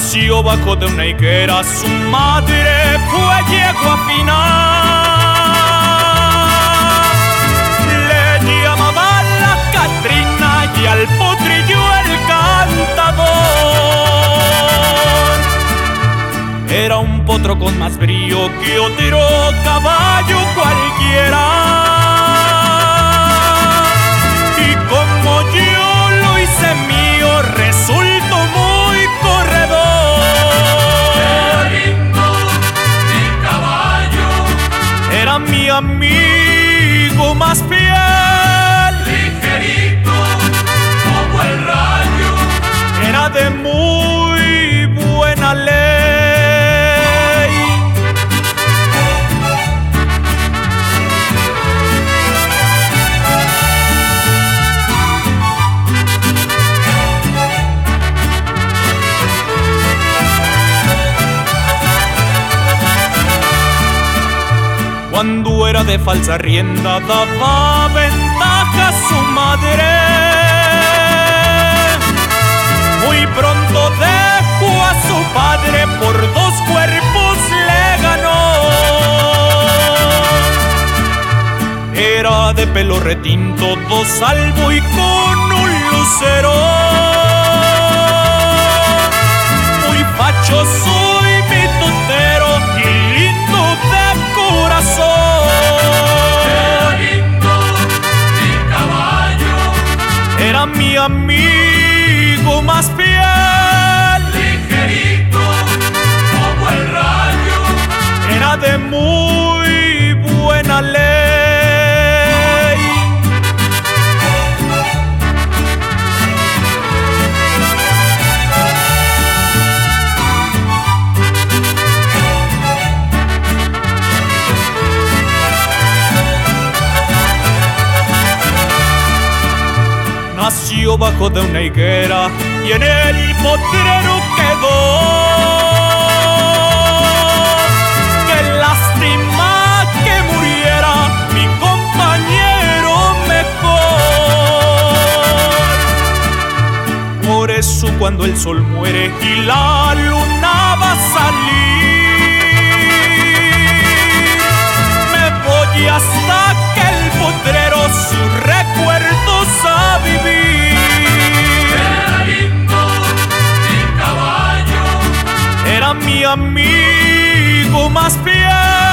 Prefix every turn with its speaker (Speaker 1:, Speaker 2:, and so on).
Speaker 1: Nació bajo de una higuera, su madre fue yegua final. Le llamaban la Catrina y al potrillo el cantador. Era un potro con más brío que otro caballo cualquiera. Y como yo lo hice mío, resultó muy corredor.
Speaker 2: Era lindo mi caballo,
Speaker 1: Era mi amigo más fiel.
Speaker 2: ligerito como el rayo.
Speaker 1: Era de muy buena ley. Cuando era de falsa rienda daba ventaja a su madre. Muy pronto dejó a su padre, por 2 cuerpos le ganó. Era de pelo retinto, todo salvo y con un lucero. Muy fachoso y mitotero y lindo de corazón.
Speaker 2: Era lindo mi caballo,
Speaker 1: Era mi amigo más fiel.
Speaker 2: ligerito como el rayo.
Speaker 1: Era de muy buena ley. Nació bajo de una higuera y en el potrero quedó. Qué lástima que muriera mi compañero mejor. Por eso cuando el sol muere y la luna va a salir, me voy hasta aquel potrero sus recuerdos a vivir.
Speaker 2: Era lindo mi caballo,
Speaker 1: Era mi amigo más fiel.